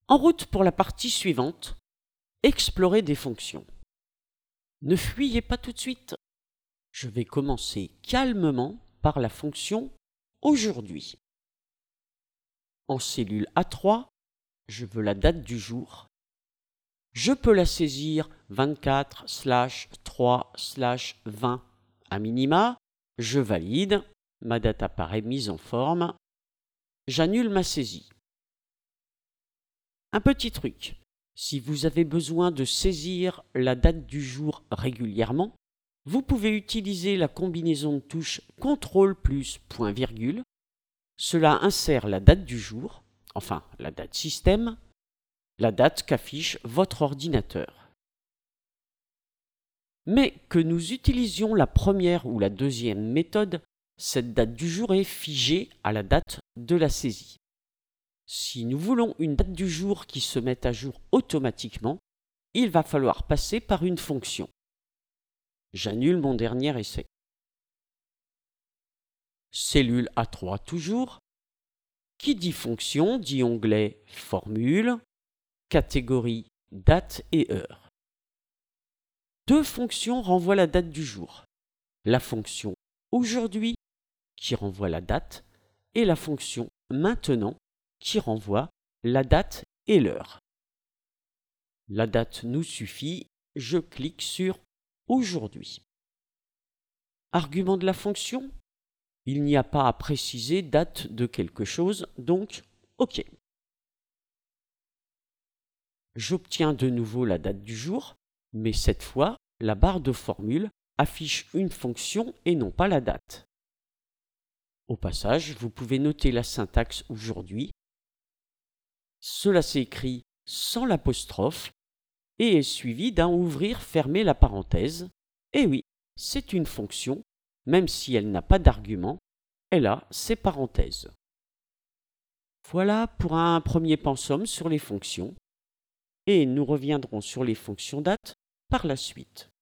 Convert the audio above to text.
En route pour la partie suivante, explorer des fonctions. Ne fuyez pas tout de suite. Je vais commencer calmement par la fonction aujourd'hui. En cellule A3, je veux la date du jour. Je peux la saisir 24/3/20 à minima. Je valide. Ma date apparaît mise en forme. J'annule ma saisie. Un petit truc. Si vous avez besoin de saisir la date du jour régulièrement, vous pouvez utiliser la combinaison de touches CTRL plus point virgule. Cela insère la date du jour, enfin la date système, la date qu'affiche votre ordinateur. Mais que nous utilisions la première ou la deuxième méthode, cette date du jour est figée à la date de la saisie. Si nous voulons une date du jour qui se mette à jour automatiquement, il va falloir passer par une fonction. J'annule mon dernier essai. Cellule A3 toujours. Qui dit fonction dit onglet Formule, catégorie date et heure. Deux fonctions renvoient la date du jour. La fonction aujourd'hui qui renvoie la date et la fonction maintenant qui renvoie la date et l'heure. La date nous suffit, je clique sur aujourd'hui. Argument de la fonction, il n'y a pas à préciser date de quelque chose, donc OK. J'obtiens de nouveau la date du jour, mais cette fois, la barre de formule affiche une fonction et non pas la date. Au passage, vous pouvez noter la syntaxe aujourd'hui. Cela s'écrit sans l'apostrophe et est suivi d'un ouvrir-fermer la parenthèse. Et oui, c'est une fonction, même si elle n'a pas d'argument, elle a ses parenthèses. Voilà pour un premier pensum sur les fonctions, et nous reviendrons sur les fonctions date par la suite.